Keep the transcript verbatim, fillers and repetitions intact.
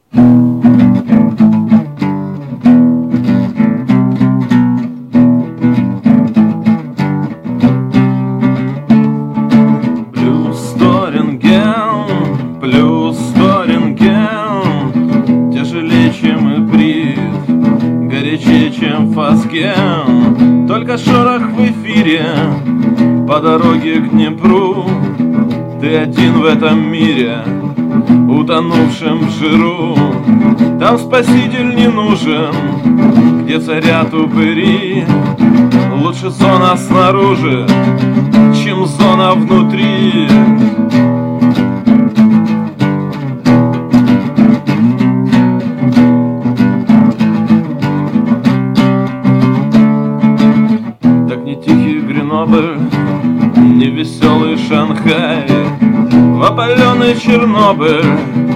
Плюс сто рентген, плюс сто рентген, тяжелее, чем иприт, горячее, чем фазген. Только шорох в эфире по дороге к Днепру. Ты один в этом мире, утонувшем в жиру. Там спаситель не нужен, где царят упыри. Лучше зона снаружи, чем зона внутри. Так не тихий Гренобль, не веселый Шанхай, в опаленный Чернобыль